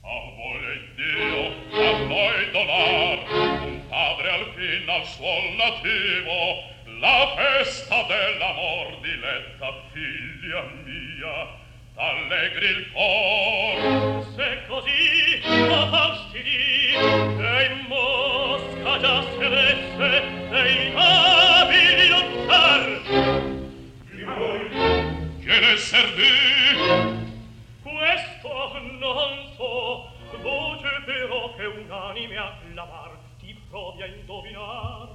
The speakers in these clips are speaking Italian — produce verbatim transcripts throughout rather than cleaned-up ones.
Ah, vuole Dio a noi donar un padre alfin al suol nativo, la festa dell'amor diletta, figlia mia, t'allegri il cor. Se così, ma fastidi, e in mosca già se avesse dei capi di lottar. Di voi, che ne servì? Questo non so, voce però che unanime a clamar ti provi a indovinar.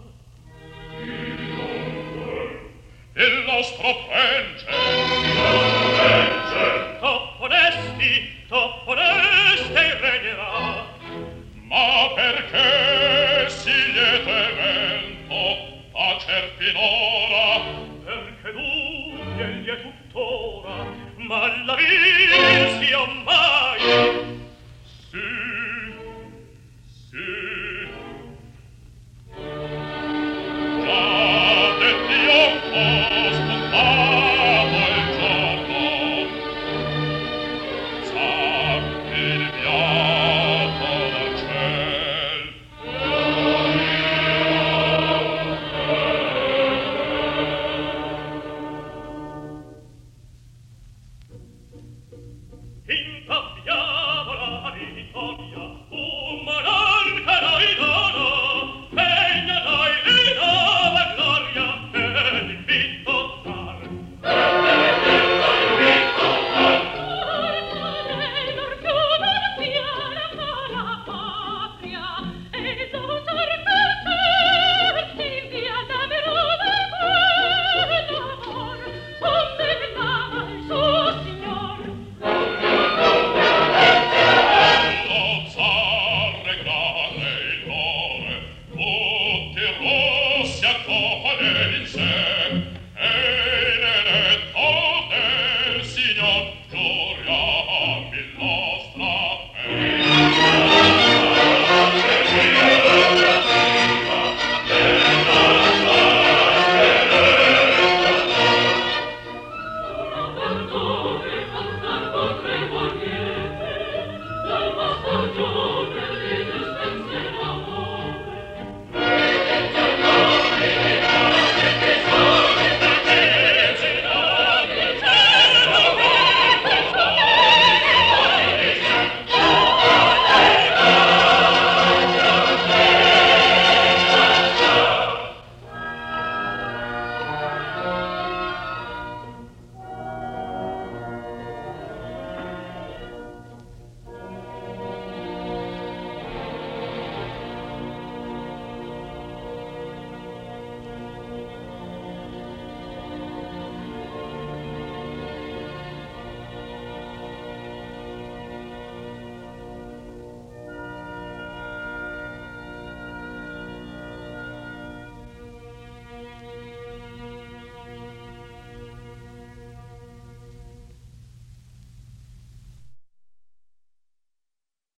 Il nostro prence, il nostro prence, troppo onesti, troppo onesti regnerà. Ma perché si lieto evento tacer finora? Perché tu, egli è tuttora, ma la vil sia mai